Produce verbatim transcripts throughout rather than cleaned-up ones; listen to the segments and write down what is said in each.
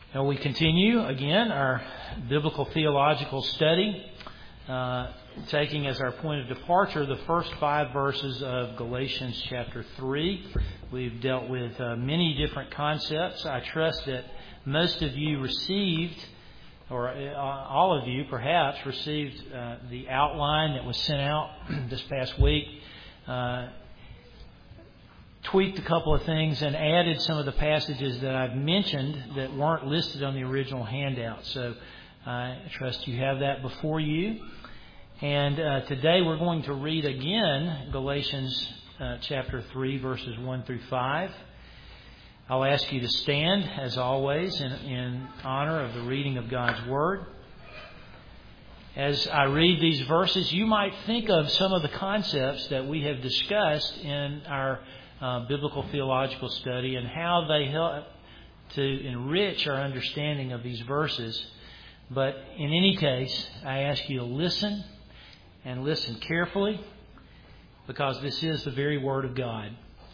Now we continue again our biblical theological study, uh, taking as our point of departure the first five verses of Galatians chapter three. We've dealt with uh, many different concepts. I trust that most of you received, or uh, all of you perhaps received uh, the outline that was sent out this past week. Uh, tweaked a couple of things and added some of the passages that I've mentioned that weren't listed on the original handout. So uh, I trust you have that before you. And uh, today we're going to read again Galatians uh, chapter three, verses one through five. I'll ask you to stand, as always, in, in honor of the reading of God's Word. As I read these verses, you might think of some of the concepts that we have discussed in our Uh, biblical theological study and how they help to enrich our understanding of these verses. But in any case, I ask you to listen and listen carefully, because this is the very Word of God.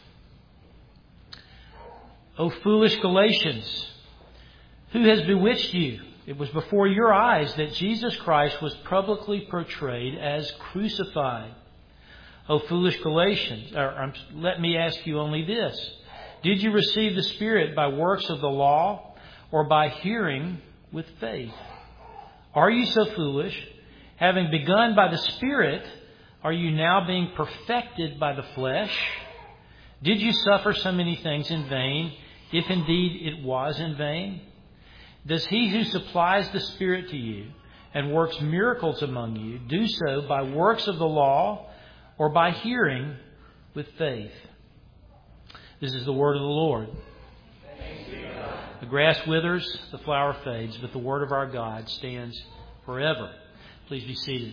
O foolish Galatians, who has bewitched you? It was before your eyes that Jesus Christ was publicly portrayed as crucified. O foolish Galatians, or, um, let me ask you only this. Did you receive the Spirit by works of the law or by hearing with faith? Are you so foolish? Having begun by the Spirit, are you now being perfected by the flesh? Did you suffer so many things in vain, if indeed it was in vain? Does he who supplies the Spirit to you and works miracles among you do so by works of the law or by hearing with faith? This is the word of the Lord. The grass withers, the flower fades, but the word of our God stands forever. Please be seated.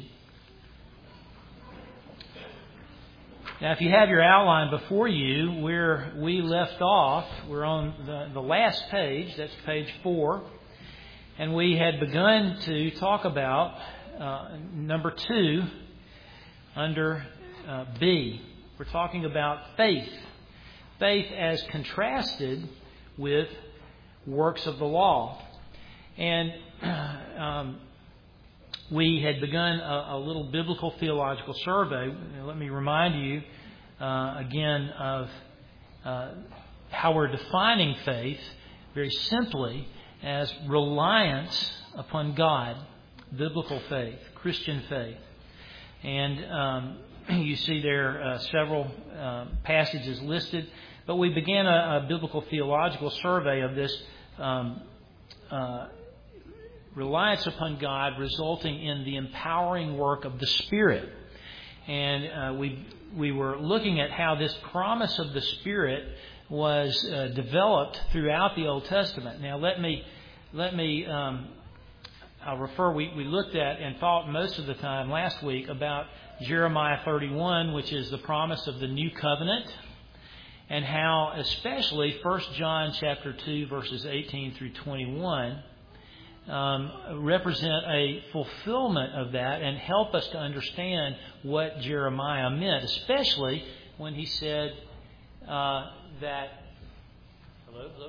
Now, if you have your outline before you, where we left off, we're on the, the last page, that's page four, and we had begun to talk about uh, number two under Uh, B. We're talking about faith. Faith as contrasted with works of the law. And um, we had begun a, a little biblical theological survey. Let me remind you uh, again of uh, how we're defining faith very simply as reliance upon God, biblical faith, Christian faith. And um, you see there uh, several uh, passages listed, but we began a, a biblical theological survey of this um, uh, reliance upon God resulting in the empowering work of the Spirit. And uh, we we were looking at how this promise of the Spirit was uh, developed throughout the Old Testament. Now let me let me um, I'll refer. We, we looked at and thought most of the time last week about Jeremiah thirty-one, which is the promise of the new covenant, and how especially First John chapter two, verses eighteen through twenty-one, um, represent a fulfillment of that and help us to understand what Jeremiah meant, especially when he said uh, that... Hello, hello?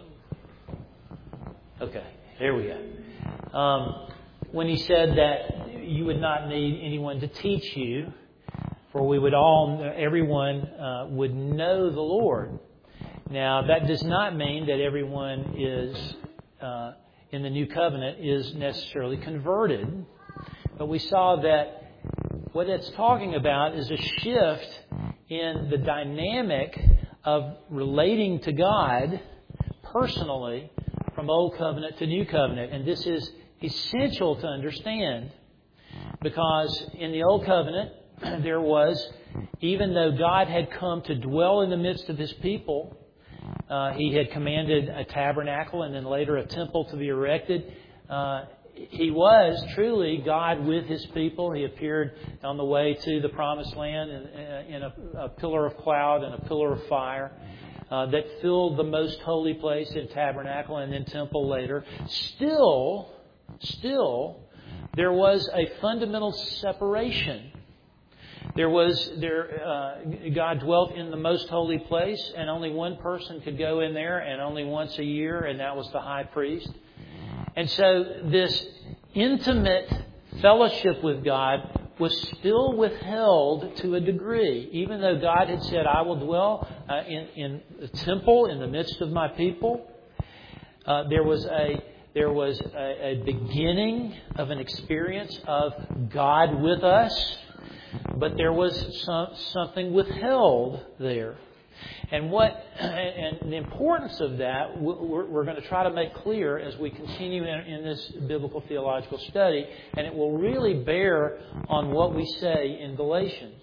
Okay, there we go. Um, when he said that you would not need anyone to teach you, for we would all, everyone uh, would know the Lord. Now, that does not mean that everyone is uh, in the new covenant is necessarily converted, but we saw that what it's talking about is a shift in the dynamic of relating to God personally from Old Covenant to New Covenant, and this is essential to understand, because in the Old Covenant there was, even though God had come to dwell in the midst of His people, uh, He had commanded a tabernacle and then later a temple to be erected. Uh, he was truly God with His people. He appeared on the way to the Promised Land in, in a, a pillar of cloud and a pillar of fire uh, that filled the most holy place in tabernacle and then temple later. Still... Still, there was a fundamental separation. There was there uh, God dwelt in the most holy place, and only one person could go in there, and only once a year, and that was the high priest. And so this intimate fellowship with God was still withheld to a degree. Even though God had said, I will dwell uh, in, in the temple in the midst of my people, uh, there was a there was a, a beginning of an experience of God with us, but there was some, something withheld there. And what and the importance of that we're, we're going to try to make clear as we continue in, in this biblical theological study, and it will really bear on what we say in Galatians.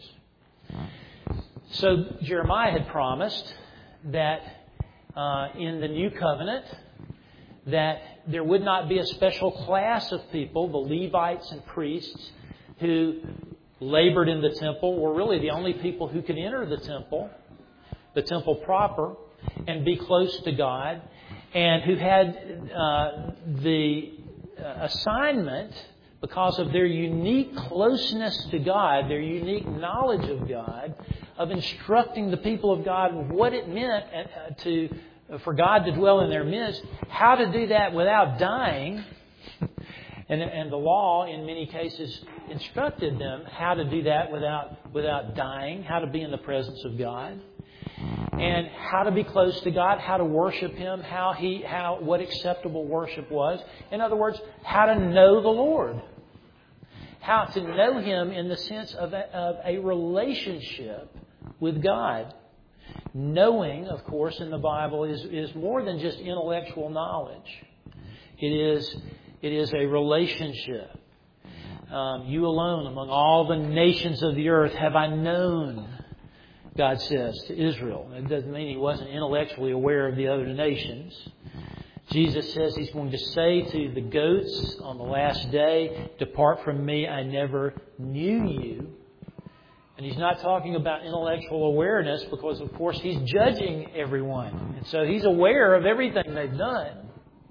So Jeremiah had promised that uh, in the new covenant that there would not be a special class of people, the Levites and priests, who labored in the temple, were really the only people who could enter the temple. The temple proper, and be close to God, and who had uh, the assignment, because of their unique closeness to God, their unique knowledge of God, of instructing the people of God what it meant to for God to dwell in their midst, how to do that without dying. And, and the law, in many cases, instructed them how to do that without without dying, how to be in the presence of God. And how to be close to God, how to worship Him, how He, how what acceptable worship was. In other words, how to know the Lord. How to know Him in the sense of a, of a relationship with God. Knowing, of course, in the Bible is, is more than just intellectual knowledge. It is, it is a relationship. Um, you alone among all the nations of the earth have I known, God says to Israel. It doesn't mean He wasn't intellectually aware of the other nations. Jesus says He's going to say to the goats on the last day, depart from me, I never knew you. And He's not talking about intellectual awareness because, of course, He's judging everyone. And so He's aware of everything they've done.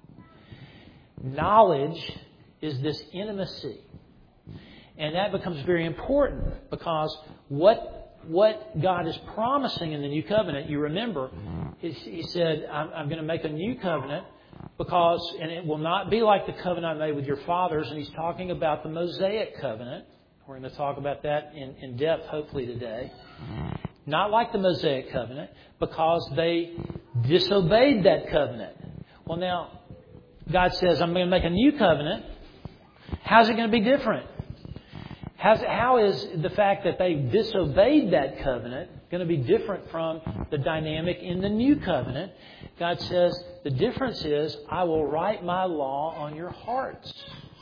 Knowledge is this intimacy. And that becomes very important because what What God is promising in the new covenant, you remember, is He said, I'm, I'm going to make a new covenant because, and it will not be like the covenant I made with your fathers. And He's talking about the Mosaic covenant. We're going to talk about that in, in depth, hopefully, today. Not like the Mosaic covenant because they disobeyed that covenant. Well, now, God says, I'm going to make a new covenant. How's it going to be different? How's, how is the fact that they disobeyed that covenant going to be different from the dynamic in the new covenant? God says the difference is I will write my law on your hearts.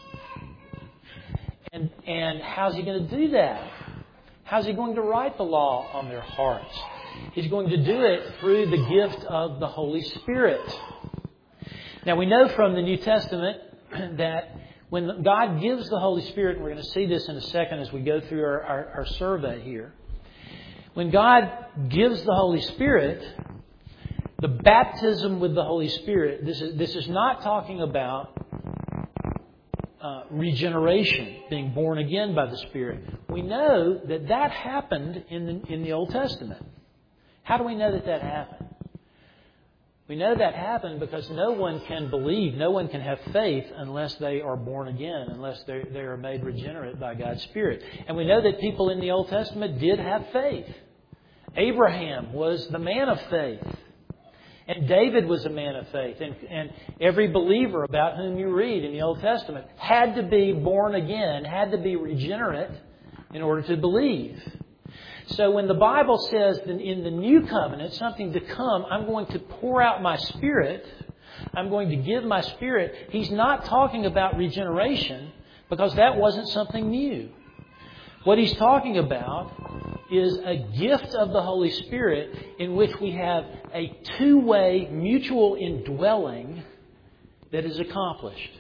And, and how's He going to do that? How's He going to write the law on their hearts? He's going to do it through the gift of the Holy Spirit. Now we know from the New Testament that when God gives the Holy Spirit, and we're going to see this in a second as we go through our, our, our survey here. When God gives the Holy Spirit, the baptism with the Holy Spirit, this is, this is not talking about uh, regeneration, being born again by the Spirit. We know that that happened in the, in the Old Testament. How do we know that that happened? We know that happened because no one can believe, no one can have faith unless they are born again, unless they they are made regenerate by God's Spirit. And we know that people in the Old Testament did have faith. Abraham was the man of faith. And David was a man of faith. And, and every believer about whom you read in the Old Testament had to be born again, had to be regenerate in order to believe. So when the Bible says that in the new covenant, something to come, I'm going to pour out my Spirit, I'm going to give my Spirit, He's not talking about regeneration because that wasn't something new. What He's talking about is a gift of the Holy Spirit in which we have a two-way mutual indwelling that is accomplished.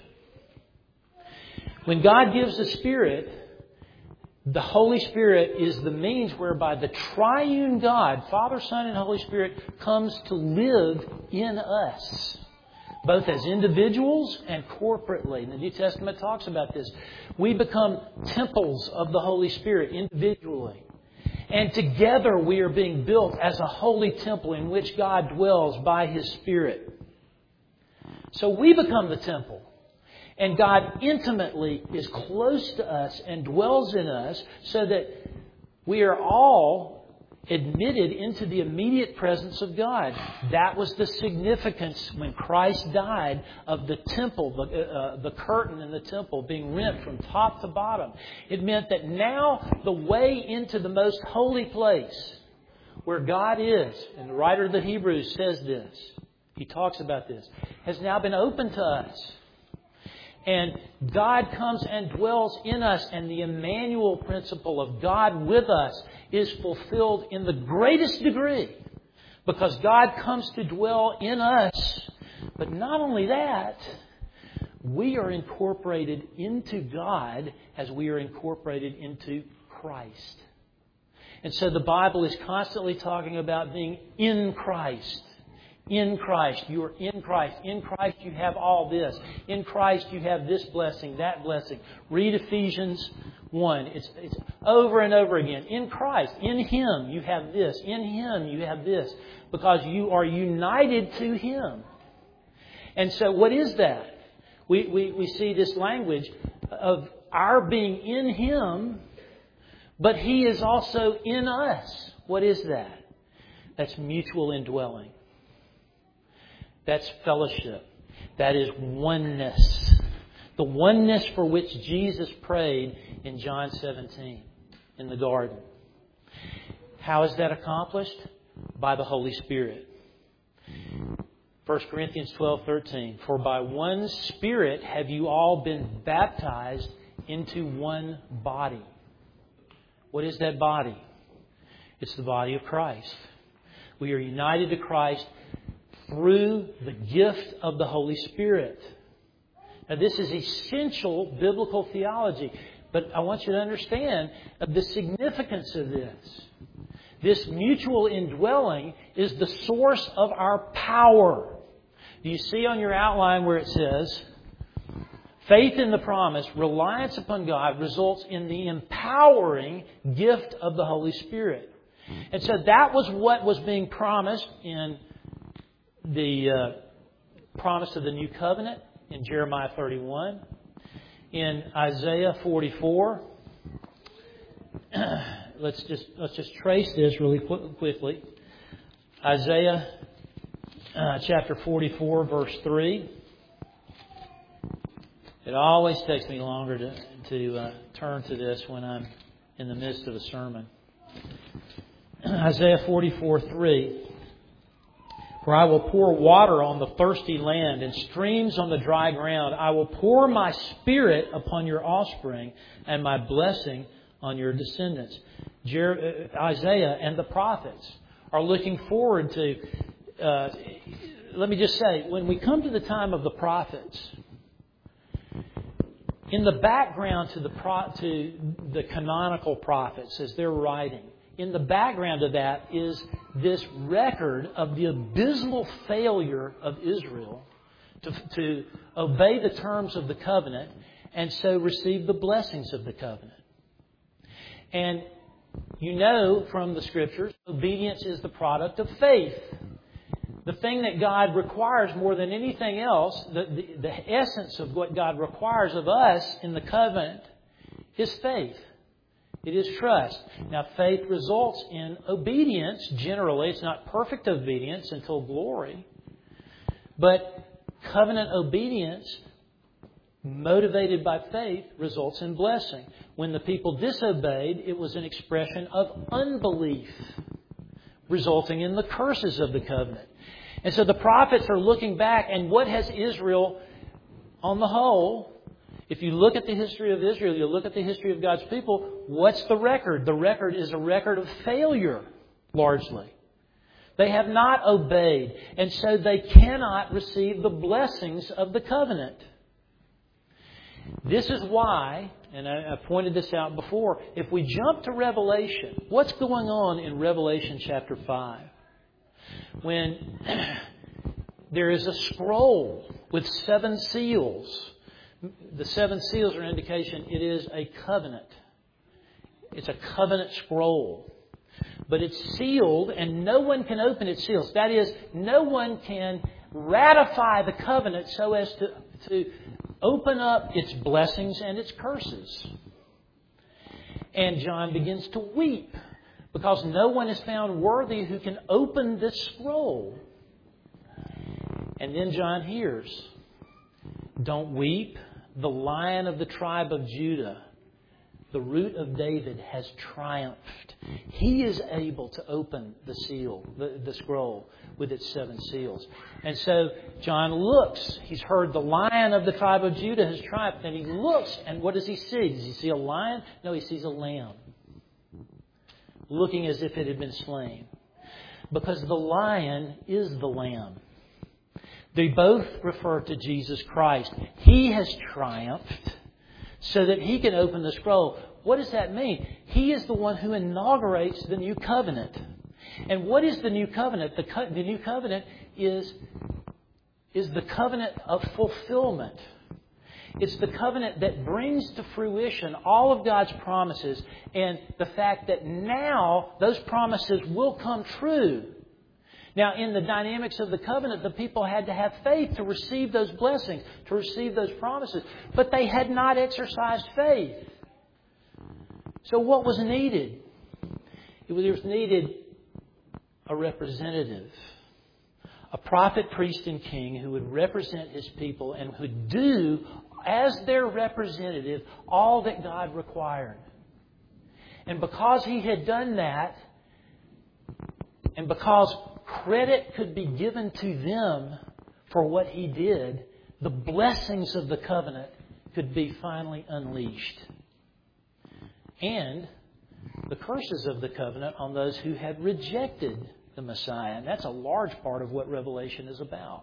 When God gives the Spirit, the Holy Spirit is the means whereby the triune God, Father, Son, and Holy Spirit, comes to live in us, both as individuals and corporately. And the New Testament talks about this. We become temples of the Holy Spirit individually. And together we are being built as a holy temple in which God dwells by His Spirit. So we become the temple. And God intimately is close to us and dwells in us so that we are all admitted into the immediate presence of God. That was the significance when Christ died of the temple, the, uh, the curtain in the temple being rent from top to bottom. It meant that now the way into the most holy place where God is, and the writer of the Hebrews says this, he talks about this, has now been opened to us. And God comes and dwells in us, and the Emmanuel principle of God with us is fulfilled in the greatest degree because God comes to dwell in us. But not only that, we are incorporated into God as we are incorporated into Christ. And so the Bible is constantly talking about being in Christ. In Christ. You are in Christ. In Christ you have all this. In Christ you have this blessing, that blessing. Read Ephesians one. It's, it's over and over again. In Christ. In Him you have this. In Him you have this. Because you are united to Him. And so what is that? We, we, we see this language of our being in Him, but He is also in us. What is that? That's mutual indwelling. That's fellowship. That is oneness. The oneness for which Jesus prayed in John seventeen in the garden. How is that accomplished? By the Holy Spirit. First Corinthians twelve thirteen. For by one Spirit have you all been baptized into one body. What is that body? It's the body of Christ. We are united to Christ through the gift of the Holy Spirit. Now, this is essential biblical theology, but I want you to understand the significance of this. This mutual indwelling is the source of our power. Do you see on your outline where it says, faith in the promise, reliance upon God results in the empowering gift of the Holy Spirit. And so that was what was being promised in the uh, promise of the new covenant in Jeremiah thirty-one. In Isaiah forty-four, let's just let's just trace this really quickly. Isaiah uh, chapter forty-four, verse three. It always takes me longer to to uh, turn to this when I'm in the midst of a sermon. Isaiah forty-four, three. For I will pour water on the thirsty land and streams on the dry ground. I will pour my Spirit upon your offspring and my blessing on your descendants. Jer- Isaiah and the prophets are looking forward to, uh, let me just say, when we come to the time of the prophets, in the background to the pro- to the canonical prophets as they're writing, in the background of that is this record of the abysmal failure of Israel to, to obey the terms of the covenant and so receive the blessings of the covenant. And you know from the Scriptures, obedience is the product of faith. The thing that God requires more than anything else, the, the, the essence of what God requires of us in the covenant is faith. It is trust. Now, faith results in obedience. Generally, it's not perfect obedience until glory. But covenant obedience, motivated by faith, results in blessing. When the people disobeyed, it was an expression of unbelief, resulting in the curses of the covenant. And so the prophets are looking back, and what has Israel, on the whole, if you look at the history of Israel, you look at the history of God's people, what's the record? The record is a record of failure, largely. They have not obeyed, and so they cannot receive the blessings of the covenant. This is why, and I pointed this out before, if we jump to Revelation, what's going on in Revelation chapter five? When there is a scroll with seven seals. The seven seals are an indication it is a covenant. It's a covenant scroll. But it's sealed and no one can open its seals. That is, no one can ratify the covenant so as to, to open up its blessings and its curses. And John begins to weep because no one is found worthy who can open this scroll. And then John hears, "Don't weep. The Lion of the tribe of Judah, the Root of David, has triumphed. He is able to open the seal, the, the scroll with its seven seals." And so John looks. He's heard the Lion of the tribe of Judah has triumphed. And he looks, and what does he see? Does he see a lion? No, he sees a lamb, looking as if it had been slain. Because the lion is the lamb. They both refer to Jesus Christ. He has triumphed so that He can open the scroll. What does that mean? He is the one who inaugurates the new covenant. And what is the new covenant? The, co- the new covenant is, is the covenant of fulfillment. It's the covenant that brings to fruition all of God's promises and the fact that now those promises will come true. Now, in the dynamics of the covenant, the people had to have faith to receive those blessings, to receive those promises. But they had not exercised faith. So what was needed? It was needed a representative, a prophet, priest, and king who would represent His people and would do as their representative all that God required. And because He had done that, and because credit could be given to them for what He did, the blessings of the covenant could be finally unleashed. And the curses of the covenant on those who had rejected the Messiah. And that's a large part of what Revelation is about.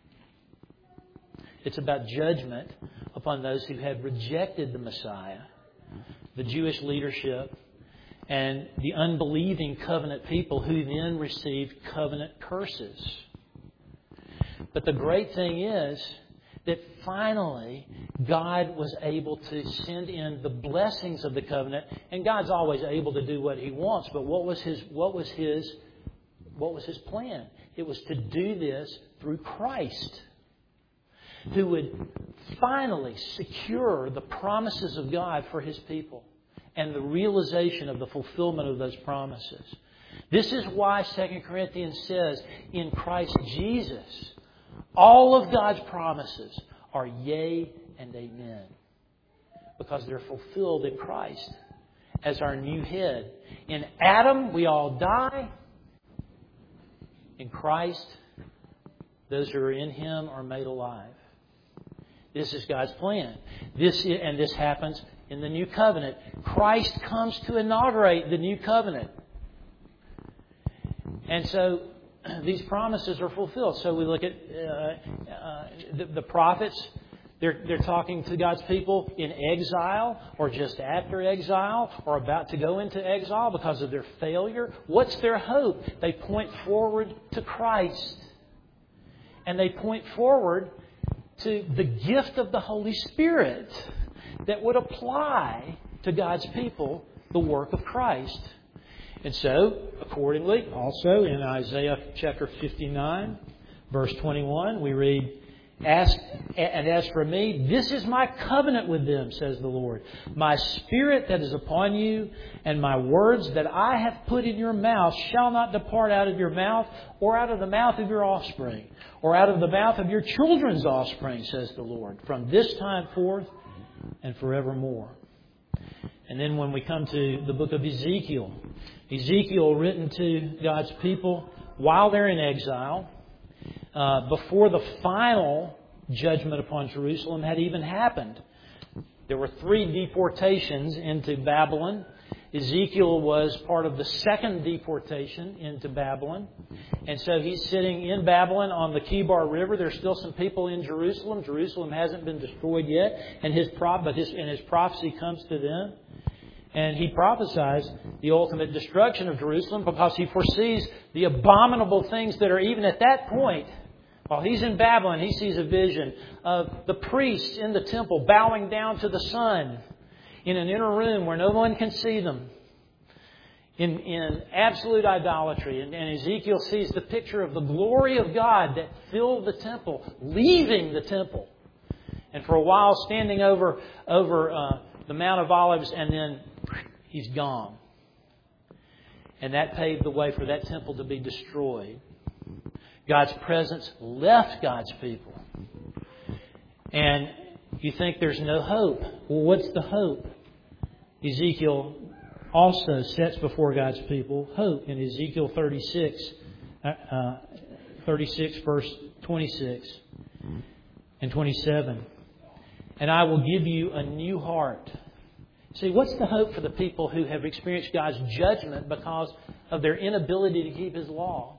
It's about judgment upon those who had rejected the Messiah, the Jewish leadership, and the unbelieving covenant people who then received covenant curses. But the great thing is that finally God was able to send in the blessings of the covenant, and God's always able to do what He wants. But what was His what was His what was His plan? It was to do this through Christ, who would finally secure the promises of God for His people and the realization of the fulfillment of those promises. This is why Second Corinthians says, in Christ Jesus, all of God's promises are yea and amen. Because they're fulfilled in Christ as our new head. In Adam, we all die. In Christ, those who are in Him are made alive. This is God's plan. This is, and this happens in the new covenant. Christ comes to inaugurate the new covenant. And so these promises are fulfilled. So we look at uh, uh, the, the prophets. They're, they're talking to God's people in exile or just after exile or about to go into exile because of their failure. What's their hope? They point forward to Christ. And they point forward to the gift of the Holy Spirit that would apply to God's people the work of Christ. And so, accordingly, also in Isaiah chapter fifty-nine, verse twenty-one, we read, Ask, and as for me, this is my covenant with them, says the Lord. My spirit that is upon you and my words that I have put in your mouth shall not depart out of your mouth or out of the mouth of your offspring or out of the mouth of your children's offspring, says the Lord, from this time forth and forevermore. And then when we come to the book of Ezekiel, Ezekiel written to God's people while they're in exile, Uh, before the final judgment upon Jerusalem had even happened. There were three deportations into Babylon. Ezekiel was part of the second deportation into Babylon. And so he's sitting in Babylon on the Kibar River. There's still some people in Jerusalem. Jerusalem hasn't been destroyed yet. And his, pro- but his, and his prophecy comes to them. And he prophesies the ultimate destruction of Jerusalem because he foresees the abominable things that are even at that point. While he's in Babylon, he sees a vision of the priests in the temple bowing down to the sun in an inner room where no one can see them in, in absolute idolatry. And, and Ezekiel sees the picture of the glory of God that filled the temple, leaving the temple. And for a while, standing over over uh, the Mount of Olives, and then He's gone. And that paved the way for that temple to be destroyed. God's presence left God's people. And you think there's no hope. Well, what's the hope? Ezekiel also sets before God's people hope in Ezekiel thirty-six, uh, thirty-six verse twenty-six and twenty-seven. And I will give you a new heart. See, what's the hope for the people who have experienced God's judgment because of their inability to keep His law?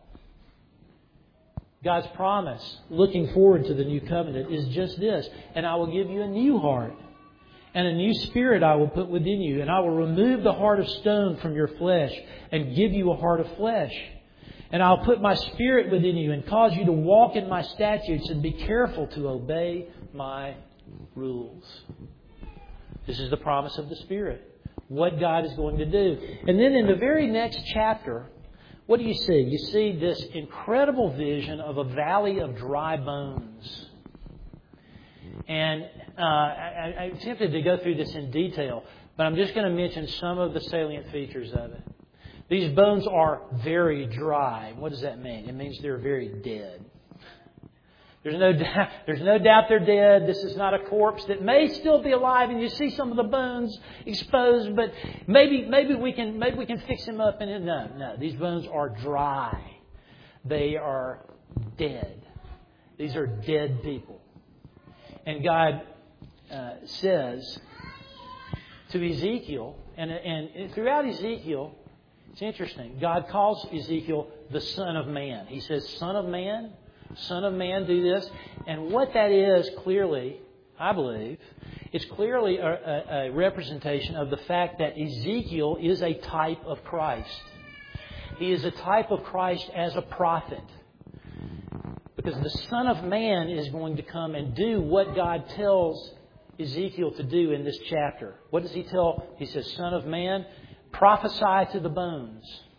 God's promise, looking forward to the new covenant, is just this. And I will give you a new heart. And a new spirit I will put within you. And I will remove the heart of stone from your flesh and give you a heart of flesh. And I'll put my spirit within you and cause you to walk in my statutes and be careful to obey my rules. This is the promise of the Spirit. What God is going to do. And then in the very next chapter, what do you see? You see this incredible vision of a valley of dry bones. And uh, I, I'm tempted to go through this in detail, but I'm just going to mention some of the salient features of it. These bones are very dry. What does that mean? It means they're very dead. There's no doubt, there's no doubt they're dead. This is not a corpse that may still be alive, and you see some of the bones exposed, but maybe maybe we can maybe we can fix them up. And no, no, these bones are dry. They are dead. These are dead people. And God uh, says to Ezekiel, and and throughout Ezekiel, it's interesting. God calls Ezekiel the Son of Man. He says, "Son of Man." Son of man, do this. And what that is, clearly, I believe, it's clearly a, a, a representation of the fact that Ezekiel is a type of Christ. He is a type of Christ as a prophet. Because the Son of Man is going to come and do what God tells Ezekiel to do in this chapter. What does He tell? He says, Son of Man, prophesy to the bones.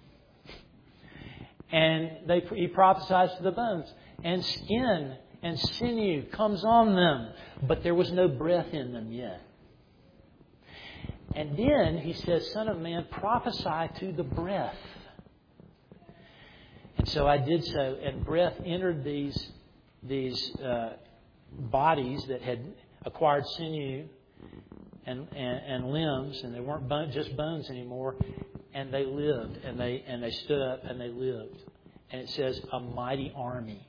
And they, He prophesies to the bones. And skin and sinew comes on them, but there was no breath in them yet. And then He says, Son of man, prophesy to the breath. And so I did so, and breath entered these, these uh, bodies that had acquired sinew and, and, and limbs, and they weren't bone, just bones anymore, and they lived, and they, and they stood up, and they lived. And it says, a mighty army.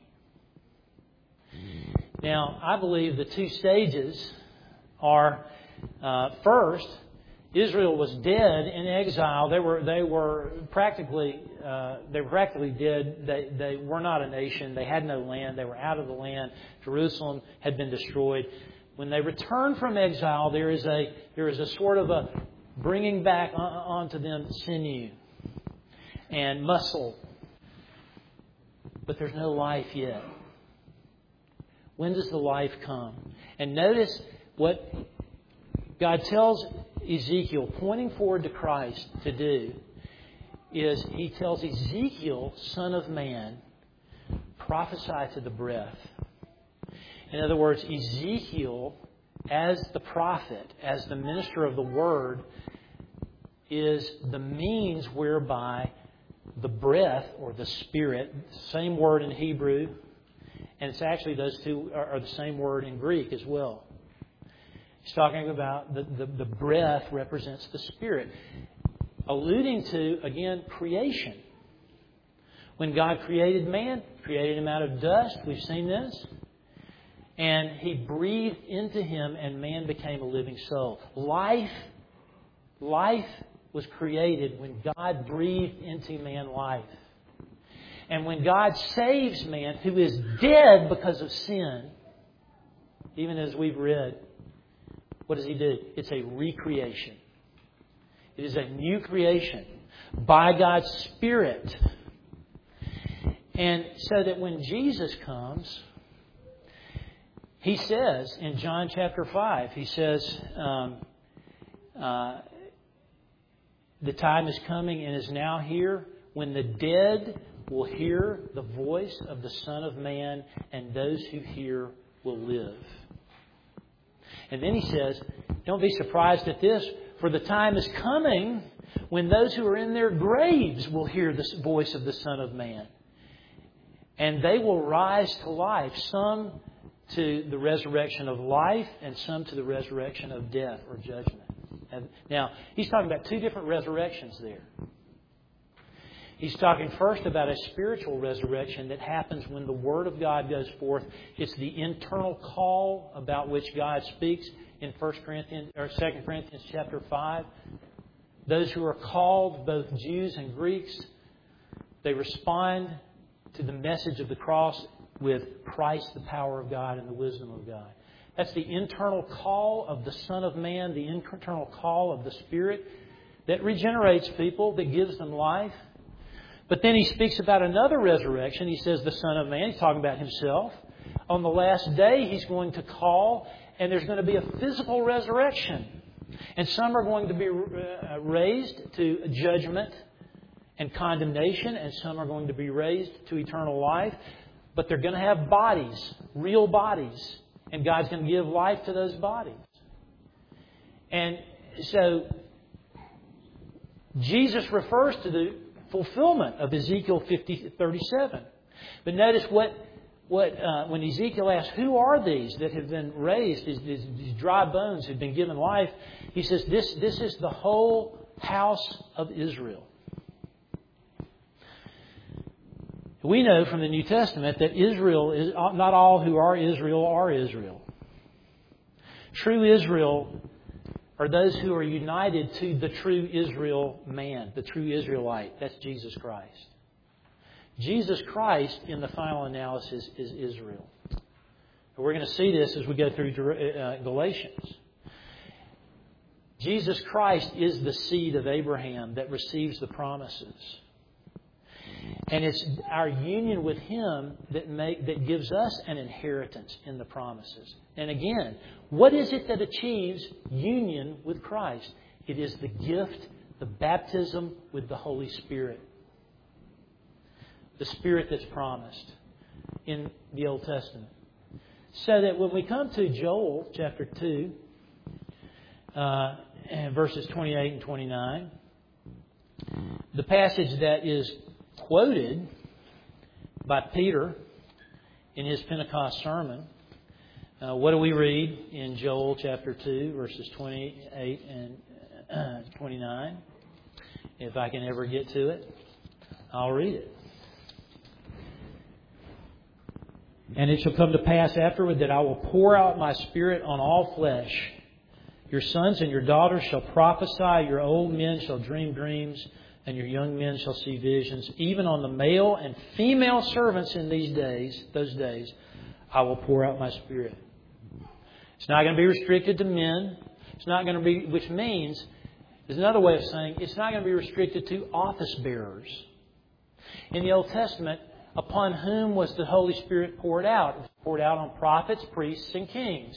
Now, I believe the two stages are, uh, first, Israel was dead in exile. They were they were practically uh, they were practically dead. They they were not a nation. They had no land. They were out of the land. Jerusalem had been destroyed. When they returned from exile, there is a there is a sort of a bringing back on, onto them sinew and muscle, but there's no life yet. When does the life come? And notice what God tells Ezekiel, pointing forward to Christ, to do, is He tells Ezekiel, Son of man, prophesy to the breath. In other words, Ezekiel, as the prophet, as the minister of the Word, is the means whereby the breath, or the Spirit, same word in Hebrew, and it's actually those two are the same word in Greek as well. He's talking about the, the, the breath represents the Spirit, alluding to, again, creation. When God created man, created him out of dust, we've seen this, and He breathed into him, and man became a living soul. Life, life was created when God breathed into man life. And when God saves man who is dead because of sin, even as we've read, what does He do? It's a recreation. It is a new creation by God's Spirit. And so that when Jesus comes, He says in John chapter five, He says, um, uh, the time is coming and is now here when the dead will hear the voice of the Son of Man, and those who hear will live. And then He says, don't be surprised at this, for the time is coming when those who are in their graves will hear the voice of the Son of Man. And they will rise to life, some to the resurrection of life and some to the resurrection of death or judgment. And now, He's talking about two different resurrections there. He's talking first about a spiritual resurrection that happens when the Word of God goes forth. It's the internal call about which God speaks in First Corinthians or Second Corinthians chapter five. Those who are called, both Jews and Greeks, they respond to the message of the cross with Christ, the power of God, and the wisdom of God. That's the internal call of the Son of Man, the internal call of the Spirit that regenerates people, that gives them life. But then He speaks about another resurrection. He says the Son of Man, He's talking about Himself. On the last day, He's going to call, and there's going to be a physical resurrection. And some are going to be raised to judgment and condemnation, and some are going to be raised to eternal life. But they're going to have bodies, real bodies, and God's going to give life to those bodies. And so Jesus refers to the fulfillment of Ezekiel fifty thirty-seven. But notice what what uh, when Ezekiel asks, who are these that have been raised, these, these, these dry bones have been given life? He says, this, this is the whole house of Israel. We know from the New Testament that Israel is not all who are Israel are Israel. True Israel are those who are united to the true Israel man, the true Israelite. That's Jesus Christ. Jesus Christ, in the final analysis, is Israel. And we're going to see this as we go through Galatians. Jesus Christ is the seed of Abraham that receives the promises. And it's our union with Him that make that gives us an inheritance in the promises. And again, what is it that achieves union with Christ? It is the gift, the baptism with the Holy Spirit. The Spirit that's promised in the Old Testament. So that when we come to Joel chapter two, uh, and verses twenty-eight and twenty-nine, the passage that is quoted by Peter in his Pentecost sermon. Uh, what do we read in Joel chapter two, verses twenty-eight and uh, twenty-nine? If I can ever get to it, I'll read it. And it shall come to pass afterward that I will pour out my Spirit on all flesh. Your sons and your daughters shall prophesy, your old men shall dream dreams, and your young men shall see visions. Even on the male and female servants in these days, those days, I will pour out my Spirit. It's not going to be restricted to men. It's not going to be, which means, there's another way of saying, it's not going to be restricted to office bearers. In the Old Testament, upon whom was the Holy Spirit poured out? It was poured out on prophets, priests, and kings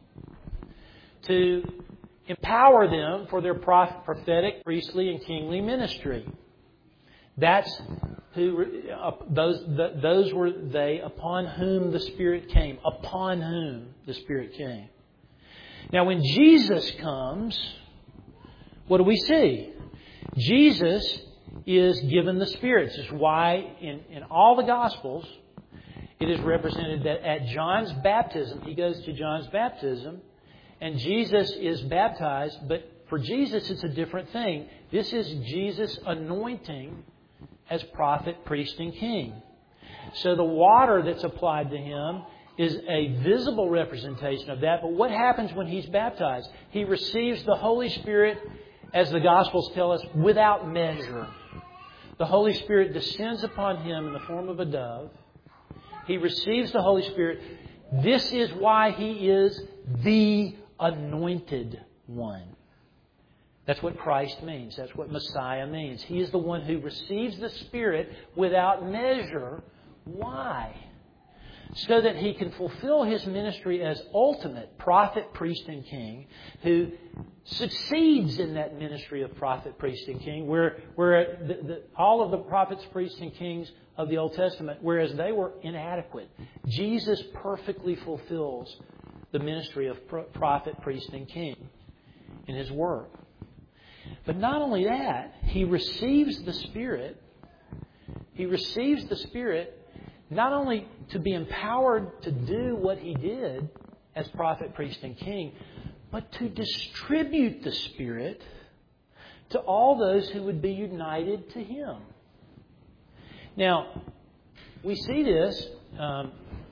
to empower them for their prophetic, priestly, and kingly ministry. That's who uh, those the, those were they upon whom the Spirit came. Upon whom the Spirit came. Now, when Jesus comes, what do we see? Jesus is given the Spirit. This is why in, in all the Gospels it is represented that at John's baptism, he goes to John's baptism, and Jesus is baptized, but for Jesus it's a different thing. This is Jesus' anointing as prophet, priest, and king. So the water that's applied to Him is a visible representation of that. But what happens when He's baptized? He receives the Holy Spirit, as the Gospels tell us, without measure. The Holy Spirit descends upon Him in the form of a dove. He receives the Holy Spirit. This is why He is the Anointed One. That's what Christ means. That's what Messiah means. He is the one who receives the Spirit without measure. Why? So that He can fulfill His ministry as ultimate prophet, priest, and king, who succeeds in that ministry of prophet, priest, and king, where, where the, the, all of the prophets, priests, and kings of the Old Testament, whereas they were inadequate, Jesus perfectly fulfills the ministry of prophet, priest, and king in his work. But not only that, he receives the Spirit. He receives the Spirit not only to be empowered to do what he did as prophet, priest, and king, but to distribute the Spirit to all those who would be united to him. Now, we see this. Um,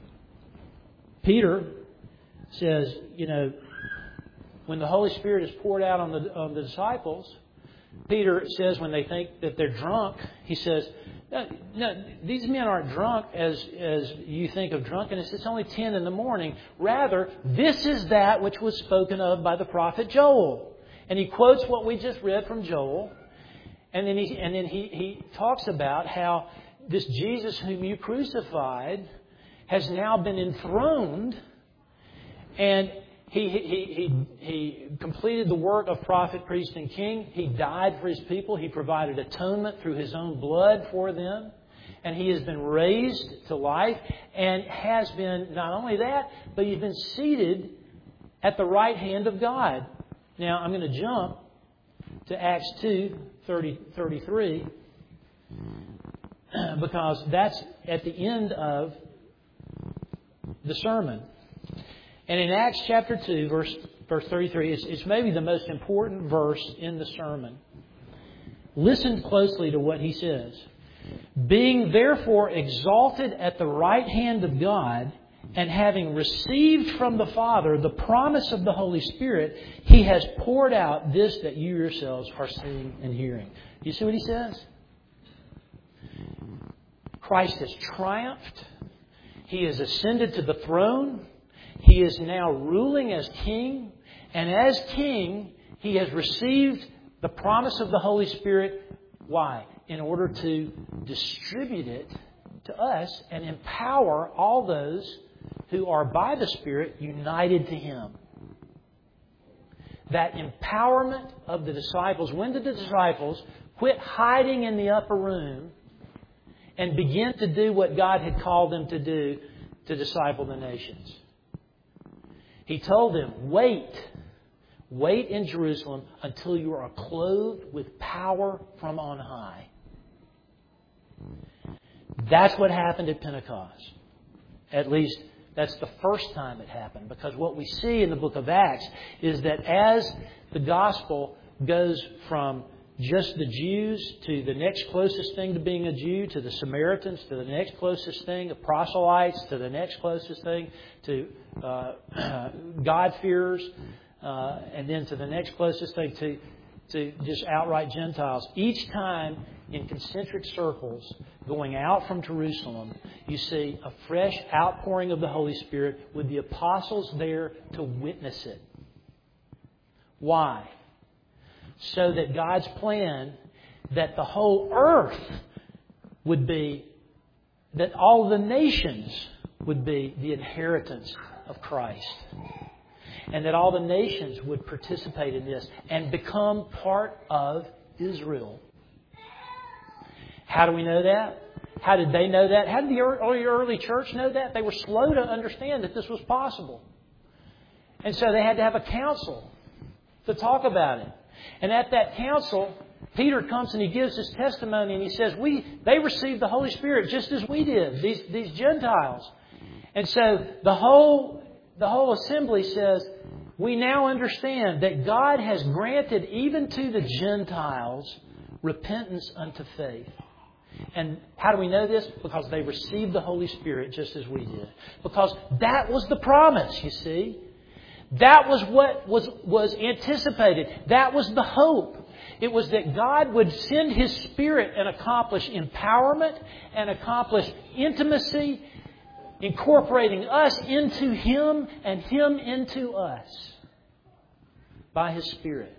Peter says, you know, when the Holy Spirit is poured out on the on the disciples, Peter says when they think that they're drunk, he says, no, no, these men aren't drunk as, as you think of drunkenness. It's only ten in the morning. Rather, this is that which was spoken of by the prophet Joel. And he quotes what we just read from Joel. And then he and then he, he talks about how this Jesus whom you crucified has now been enthroned, and he, he, he, he completed the work of prophet, priest, and king. He died for his people. He provided atonement through his own blood for them. And he has been raised to life and has been, not only that, but he's been seated at the right hand of God. Now, I'm going to jump to Acts two, thirty, thirty-three, because that's at the end of the sermon. And in Acts chapter two, verse, verse thirty-three, it's, it's maybe the most important verse in the sermon. Listen closely to what he says. Being therefore exalted at the right hand of God, and having received from the Father the promise of the Holy Spirit, He has poured out this that you yourselves are seeing and hearing. Do you see what he says? Christ has triumphed. He has ascended to the throne. He is now ruling as king. And as king, He has received the promise of the Holy Spirit. Why? In order to distribute it to us and empower all those who are by the Spirit united to Him. That empowerment of the disciples. When did the disciples quit hiding in the upper room and begin to do what God had called them to do to disciple the nations? He told them, wait. Wait in Jerusalem until you are clothed with power from on high. That's what happened at Pentecost. At least that's the first time it happened. Because what we see in the book of Acts is that as the gospel goes from just the Jews to the next closest thing to being a Jew, to the Samaritans, to the next closest thing, the proselytes, to the next closest thing, to uh, God-fearers, uh, and then to the next closest thing, to, to just outright Gentiles. Each time in concentric circles going out from Jerusalem, you see a fresh outpouring of the Holy Spirit with the apostles there to witness it. Why? So that God's plan that the whole earth would be, that all the nations would be the inheritance of Christ. And that all the nations would participate in this and become part of Israel. How do we know that? How did they know that? How did the early, early church know that? They were slow to understand that this was possible. And so they had to have a council to talk about it. And at that council, Peter comes and he gives his testimony and he says, "We they received the Holy Spirit just as we did, these, these Gentiles." And so the whole, the whole assembly says, we now understand that God has granted even to the Gentiles repentance unto faith. And how do we know this? Because they received the Holy Spirit just as we did. Because that was the promise, you see. That was what was, was anticipated. That was the hope. It was that God would send His Spirit and accomplish empowerment and accomplish intimacy, incorporating us into Him and Him into us by His Spirit.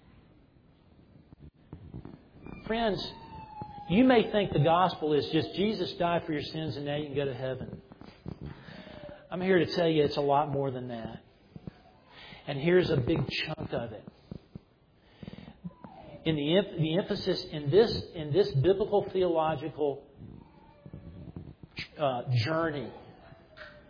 Friends, you may think the gospel is just Jesus died for your sins and now you can go to heaven. I'm here to tell you it's a lot more than that. And here's a big chunk of it. In the, the emphasis in this, in this biblical theological uh, journey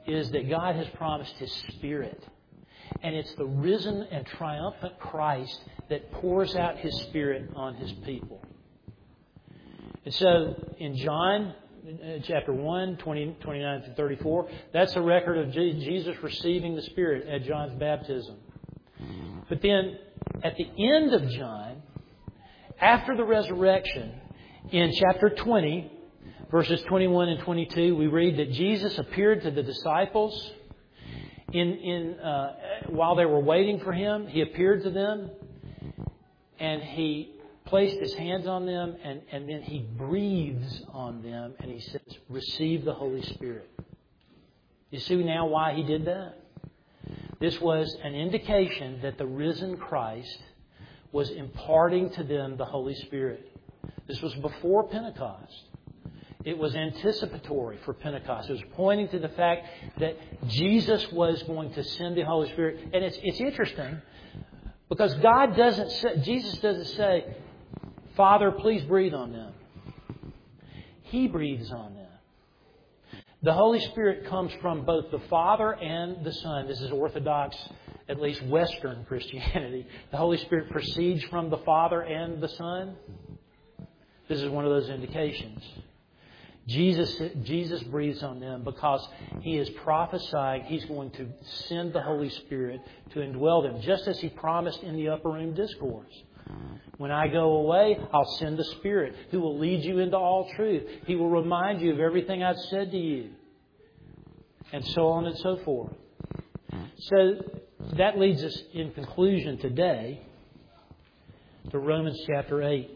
is that God has promised His Spirit. And it's the risen and triumphant Christ that pours out His Spirit on His people. And so in John chapter one, twenty, twenty-nine through thirty-four, that's a record of Jesus receiving the Spirit at John's baptism. But then at the end of John, after the resurrection, in chapter twenty, verses twenty-one and twenty-two, we read that Jesus appeared to the disciples in in uh, while they were waiting for Him. He appeared to them, and He placed His hands on them, and, and then He breathes on them, and He says, "Receive the Holy Spirit." You see now why He did that? This was an indication that the risen Christ was imparting to them the Holy Spirit. This was before Pentecost. It was anticipatory for Pentecost. It was pointing to the fact that Jesus was going to send the Holy Spirit. And it's it's interesting because God doesn't say, Jesus doesn't say, "Father, please breathe on them." He breathes on them. The Holy Spirit comes from both the Father and the Son. This is Orthodox, at least Western Christianity. The Holy Spirit proceeds from the Father and the Son. This is one of those indications. Jesus, Jesus breathes on them because He is prophesying He's going to send the Holy Spirit to indwell them, just as He promised in the Upper Room Discourse. When I go away, I'll send the Spirit who will lead you into all truth. He will remind you of everything I've said to you. And so on and so forth. So that leads us in conclusion today to Romans chapter eight.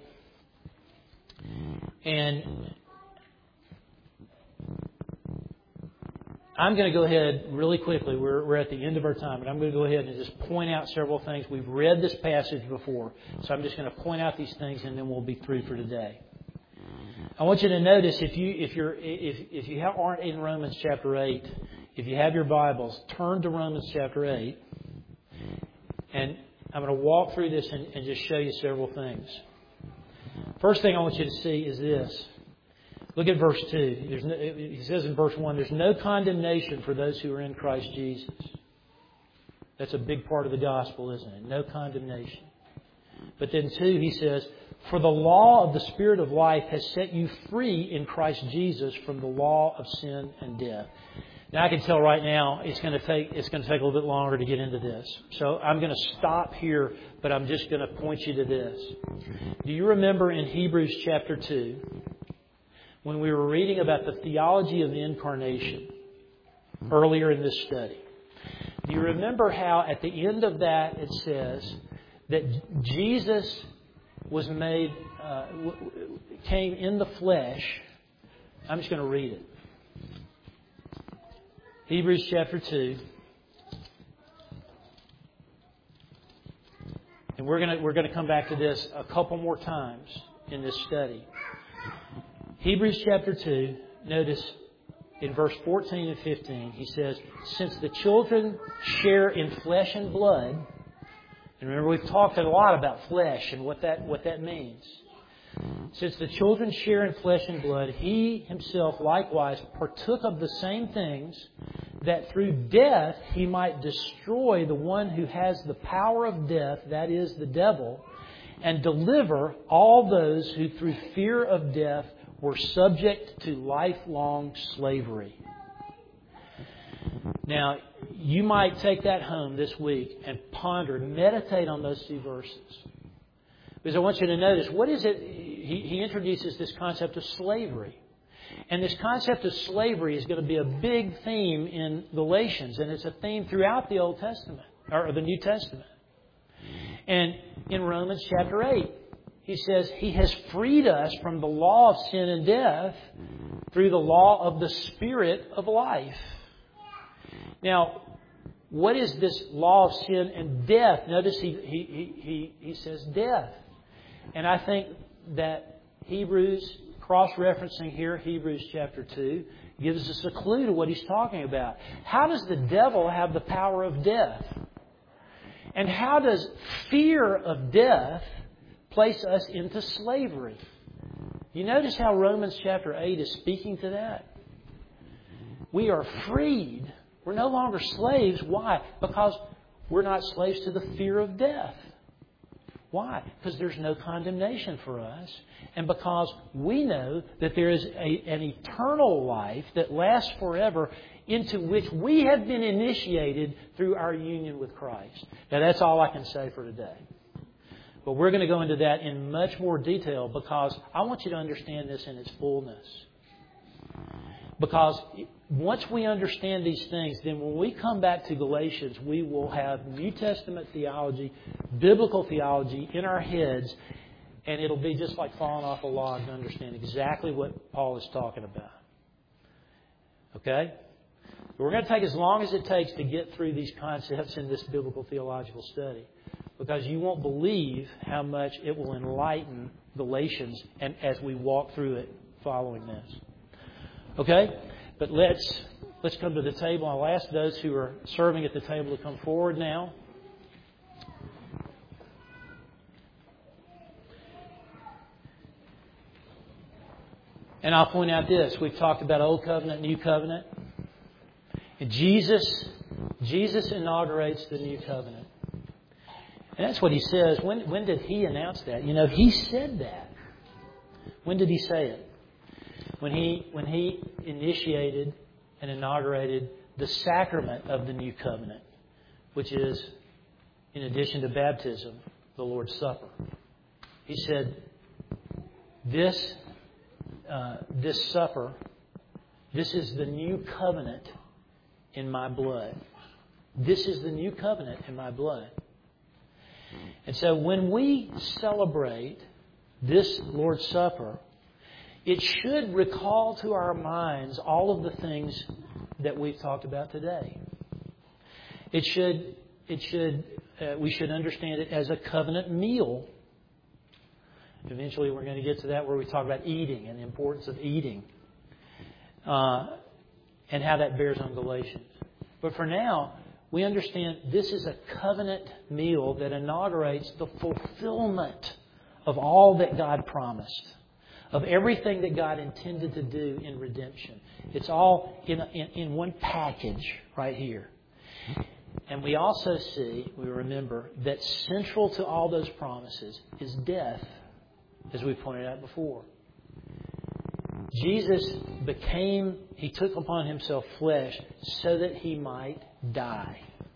And I'm going to go ahead really quickly. We're, we're at the end of our time, but I'm going to go ahead and just point out several things. We've read this passage before, so I'm just going to point out these things, and then we'll be through for today. I want you to notice if you if you're if if you aren't in Romans chapter eight, if you have your Bibles, turn to Romans chapter eight, and I'm going to walk through this and, and just show you several things. First thing I want you to see is this. Look at verse two. There's no, he says in verse one, "There's no condemnation for those who are in Christ Jesus." That's a big part of the gospel, isn't it? No condemnation. But then two, he says, "For the law of the Spirit of life has set you free in Christ Jesus from the law of sin and death." Now I can tell right now it's going to take it's going to take a little bit longer to get into this. So I'm going to stop here, but I'm just going to point you to this. Do you remember in Hebrews chapter two, when we were reading about the theology of the incarnation earlier in this study? Do you remember how at the end of that it says that Jesus was made, uh, came in the flesh? I'm just going to read it. Hebrews chapter two. And we're going to, we're going to come back to this a couple more times in this study. Hebrews chapter two, notice in verse fourteen and fifteen, he says, "Since the children share in flesh and blood," and remember we've talked a lot about flesh and what that what that means. "Since the children share in flesh and blood, He Himself likewise partook of the same things, that through death He might destroy the one who has the power of death, that is, the devil, and deliver all those who through fear of death were subject to lifelong slavery." Now, you might take that home this week and ponder, meditate on those two verses. Because I want you to notice, what is it? He, he introduces this concept of slavery. And this concept of slavery is going to be a big theme in Galatians. And it's a theme throughout the Old Testament, or the New Testament. And in Romans chapter eight, he says He has freed us from the law of sin and death through the law of the Spirit of life. Now, what is this law of sin and death? Notice he he he he says death. And I think that Hebrews, cross-referencing here, Hebrews chapter two, gives us a clue to what he's talking about. How does the devil have the power of death? And how does fear of death place us into slavery? You notice how Romans chapter eight is speaking to that? We are freed We're no longer slaves. Why? Because we're not slaves to the fear of death. Why? Because there's no condemnation for us. And because we know that there is a, an eternal life that lasts forever into which we have been initiated through our union with Christ. Now, that's all I can say for today. But we're going to go into that in much more detail because I want you to understand this in its fullness. Because once we understand these things, then when we come back to Galatians, we will have New Testament theology, biblical theology in our heads, and it'll be just like falling off a log to understand exactly what Paul is talking about. Okay? We're going to take as long as it takes to get through these concepts in this biblical theological study. Because you won't believe how much it will enlighten Galatians and as we walk through it following this. Okay? But let's let's come to the table. I'll ask those who are serving at the table to come forward now. And I'll point out this. We've talked about Old Covenant, New Covenant. And Jesus, Jesus inaugurates the New Covenant. And that's what He says. When, when did He announce that? You know, He said that. When did He say it? When He, when He initiated and inaugurated the sacrament of the New Covenant, which is, in addition to baptism, the Lord's Supper. He said, this, uh, this supper, this is the new covenant in my blood. This is the new covenant in my blood. And so when we celebrate this Lord's Supper, it should recall to our minds all of the things that we've talked about today. It should, it should, uh, we should understand it as a covenant meal. Eventually we're going to get to that where we talk about eating and the importance of eating. Uh, and how that bears on Galatians. But for now, we understand this is a covenant meal that inaugurates the fulfillment of all that God promised, of everything that God intended to do in redemption. It's all in, in, in one package right here. And we also see, we remember, that central to all those promises is death, as we pointed out before. Jesus became, He took upon Himself flesh so that He might die.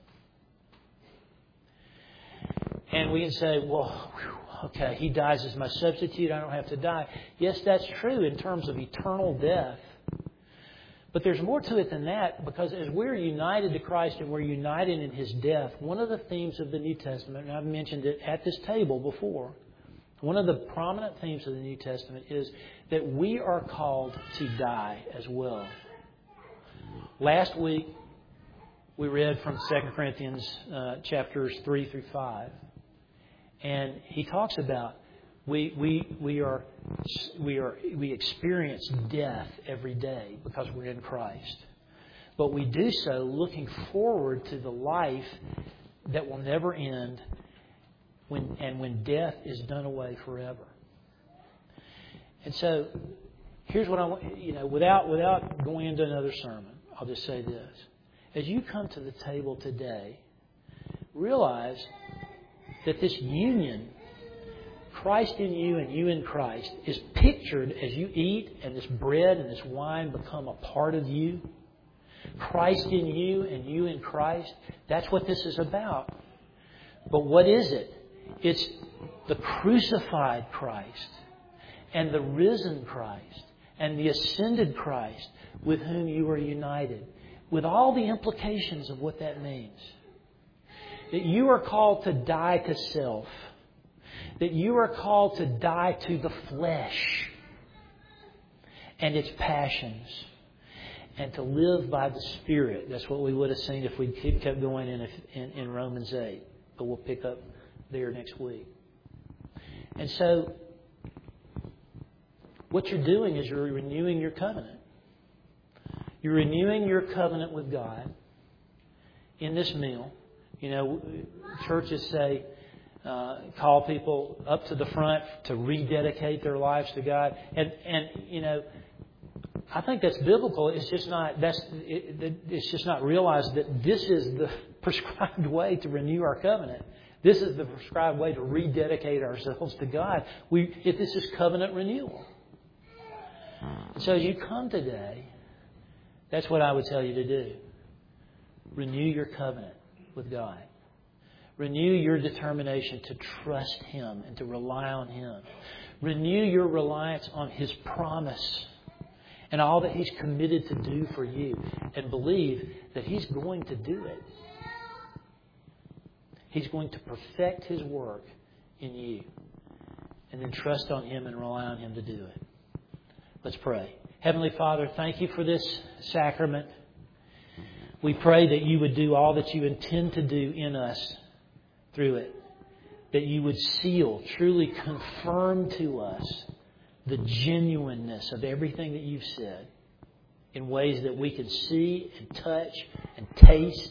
And we can say, well, okay, He dies as my substitute, I don't have to die. Yes, that's true in terms of eternal death. But there's more to it than that, because as we're united to Christ and we're united in His death, one of the themes of the New Testament, and I've mentioned it at this table before, one of the prominent themes of the New Testament is that we are called to die as well. Last week, we read from Second Corinthians uh, chapters three through five. And he talks about we we we are we are we experience death every day because we're in Christ. But we do so looking forward to the life that will never end. When, and when death is done away forever. And so, here's what I want, you know, without, without going into another sermon, I'll just say this. As you come to the table today, realize that this union, Christ in you and you in Christ, is pictured as you eat and this bread and this wine become a part of you. Christ in you and you in Christ, that's what this is about. But what is it? It's the crucified Christ and the risen Christ and the ascended Christ with whom you are united, with all the implications of what that means. That you are called to die to self. That you are called to die to the flesh and its passions. And to live by the Spirit. That's what we would have seen if we kept going in, in, in Romans eight. But we'll pick up there next week. And so, what you're doing is you're renewing your covenant. You're renewing your covenant with God in this meal. You know, churches say, uh, call people up to the front to rededicate their lives to God. And, and, you know, I think that's biblical. It's just not. That's. It, it's just not realized that this is the prescribed way to renew our covenant. This is the prescribed way to rededicate ourselves to God. We. If this is covenant renewal. So as you come today, that's what I would tell you to do. Renew your covenant with God. Renew your determination to trust Him and to rely on Him. Renew your reliance on His promise and all that He's committed to do for you. And believe that He's going to do it. He's going to perfect His work in you. And then trust on Him and rely on Him to do it. Let's pray. Heavenly Father, thank You for this sacrament. We pray that You would do all that You intend to do in us through it. That You would seal, truly confirm to us the genuineness of everything that You've said in ways that we can see and touch and taste.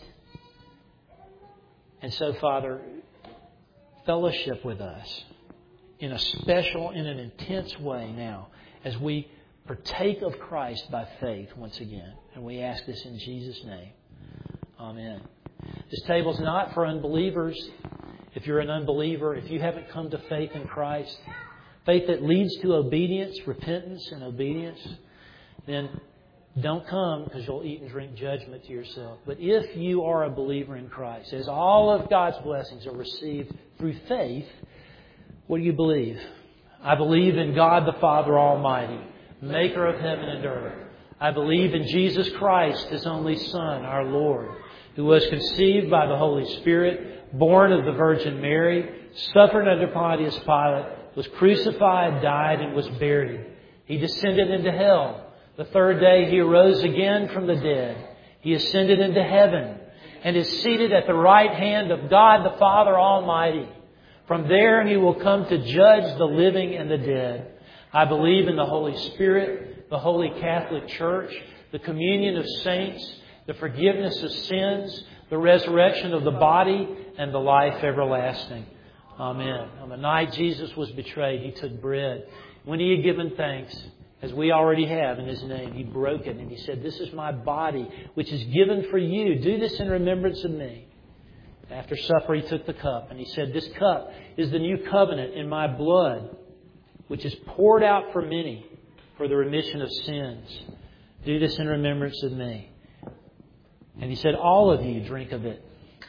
And so, Father, fellowship with us in a special, in an intense way now as we partake of Christ by faith once again. And we ask this in Jesus' name. Amen. This table's not for unbelievers. If you're an unbeliever, if you haven't come to faith in Christ, faith that leads to obedience, repentance and obedience, then don't come because you'll eat and drink judgment to yourself. But if you are a believer in Christ, as all of God's blessings are received through faith, what do you believe? I believe in God the Father Almighty, Maker of heaven and earth. I believe in Jesus Christ, His only Son, our Lord, who was conceived by the Holy Spirit, born of the Virgin Mary, suffered under Pontius Pilate, was crucified, died, and was buried. He descended into hell. The third day He arose again from the dead. He ascended into heaven and is seated at the right hand of God the Father Almighty. From there He will come to judge the living and the dead. I believe in the Holy Spirit, the Holy Catholic Church, the communion of saints, the forgiveness of sins, the resurrection of the body, and the life everlasting. Amen. On the night Jesus was betrayed, He took bread. When He had given thanks, as we already have in His name, He broke it and He said, "This is my body, which is given for you. Do this in remembrance of me." After supper, He took the cup and He said, "This cup is the new covenant in my blood, which is poured out for many for the remission of sins. Do this in remembrance of me." And He said, "All of you drink of it.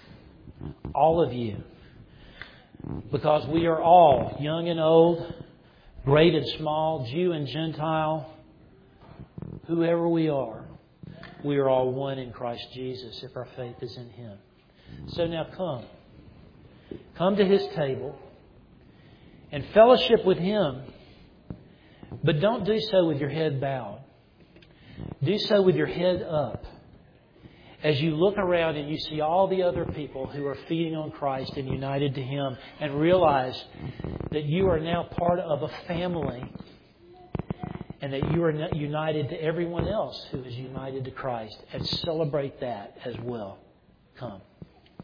All of you. Because we are all, young and old, great and small, Jew and Gentile, whoever we are, we are all one in Christ Jesus if our faith is in Him." So now come. Come to His table and fellowship with Him. But don't do so with your head bowed. Do so with your head up. As you look around and you see all the other people who are feeding on Christ and united to Him, and realize that you are now part of a family and that you are united to everyone else who is united to Christ, and celebrate that as well. Come.